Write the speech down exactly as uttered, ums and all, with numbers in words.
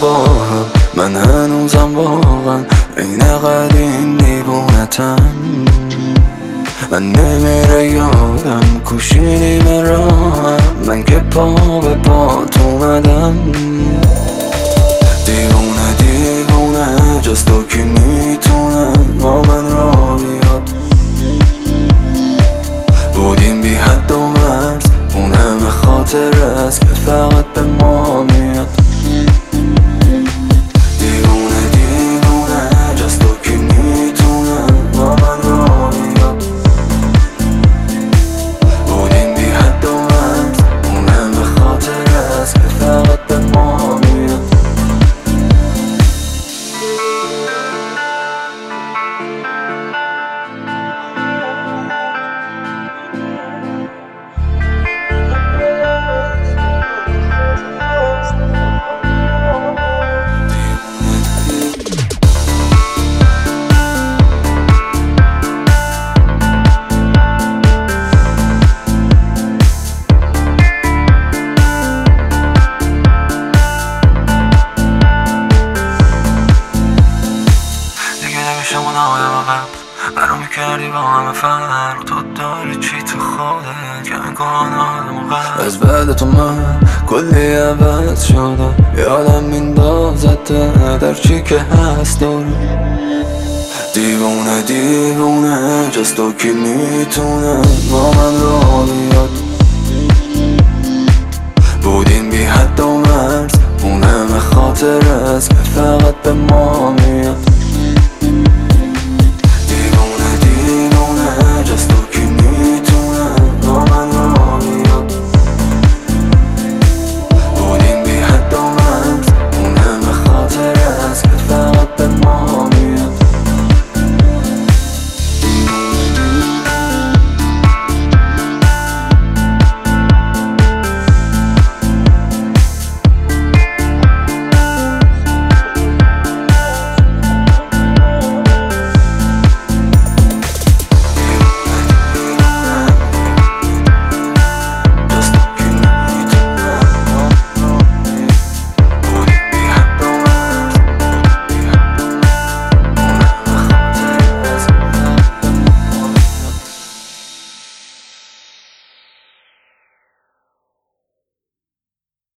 با هم، من هنوزم واقعا این قدیم دیوونتم. من نمیره یادم کوشیدیم راهم، من که پا به پات اومدم. دیوونه دیوونه جز تو کی میتونه با من را بیاد. بودیم بی حد و مرز، اون همه خاطر است که فقط به ما میاد. دیوونه دیوونه جز تو کی میتونه با من را بیاد. بودیم بی حد و مرز، اون همه خاطر است که فقط به ما میاد. برام میکردی با همه فرق، تو داری چی تو خودت که میکنه آدم غرق. از بعد تو من کلی عوض شدم، یادم میندازد در چی که هست دارم. دیوونه دیوونه جز تو کی میتونه با من را بیاد. بودیم بی حد و مرز، اون همه خاطر است که